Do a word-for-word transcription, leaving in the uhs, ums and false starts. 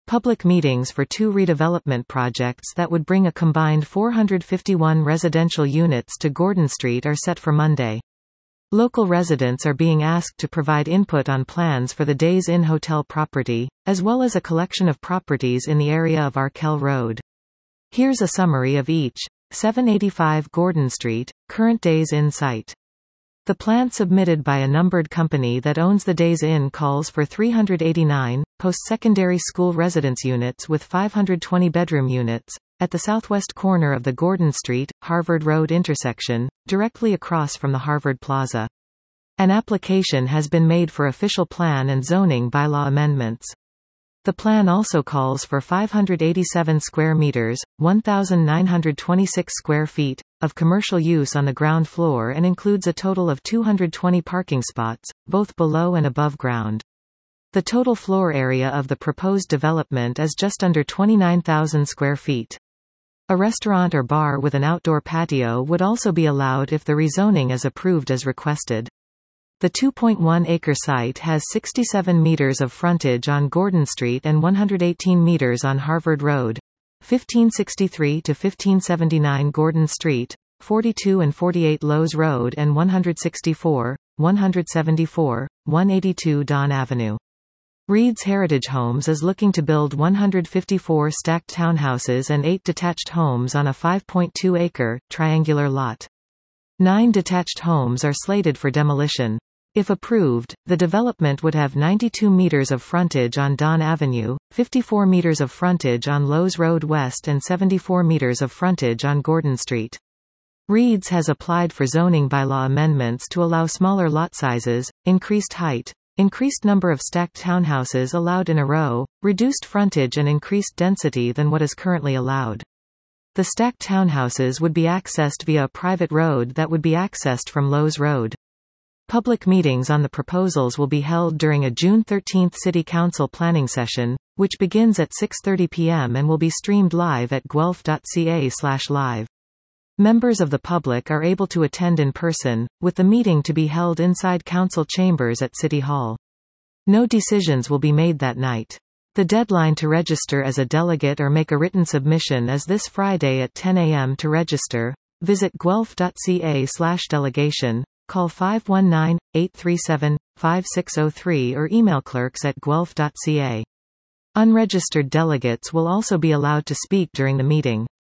Public meetings for two redevelopment projects that would bring a combined four hundred fifty-one residential units to Gordon Street are set for Monday. Local residents are being asked to provide input on plans for the Days Inn hotel property, as well as a collection of properties in the area of Arkell Road. Here's a summary of each. seven eighty-five Gordon Street, current Days Inn site. The plan submitted by a numbered company that owns the Days Inn calls for three hundred eighty-nine post-secondary school residence units with five hundred twenty bedroom units, at the southwest corner of the Gordon Street, Harvard Road intersection, directly across from the Harvard Plaza. An application has been made for official plan and zoning bylaw amendments. The plan also calls for five hundred eighty-seven square meters, one thousand nine hundred twenty-six square feet, of commercial use on the ground floor and includes a total of two hundred twenty parking spots, both below and above ground. The total floor area of the proposed development is just under twenty-nine thousand square feet. A restaurant or bar with an outdoor patio would also be allowed if the rezoning is approved as requested. The two point one acre site has sixty-seven meters of frontage on Gordon Street and one hundred eighteen meters on Harvard Road, fifteen sixty-three to fifteen seventy-nine Gordon Street, forty-two and forty-eight Lowe's Road and one hundred sixty-four, one seventy-four, one eighty-two Don Avenue. Reed's Heritage Homes is looking to build one hundred fifty-four stacked townhouses and eight detached homes on a five point two acre, triangular lot. Nine detached homes are slated for demolition. If approved, the development would have ninety-two meters of frontage on Don Avenue, fifty-four meters of frontage on Lowe's Road West and seventy-four meters of frontage on Gordon Street. Reed's has applied for zoning bylaw amendments to allow smaller lot sizes, increased height, increased number of stacked townhouses allowed in a row, reduced frontage and increased density than what is currently allowed. The stacked townhouses would be accessed via a private road that would be accessed from Lowe's Road. Public meetings on the proposals will be held during a June thirteenth City Council planning session, which begins at six thirty p m and will be streamed live at guelph dot c a slash live. Members of the public are able to attend in person, with the meeting to be held inside council chambers at City Hall. No decisions will be made that night. The deadline to register as a delegate or make a written submission is this Friday at ten a m To register, visit guelph dot c a slash delegation. Call five one nine, eight three seven, five six zero three or email clerks at guelph dot c a. Unregistered delegates will also be allowed to speak during the meeting.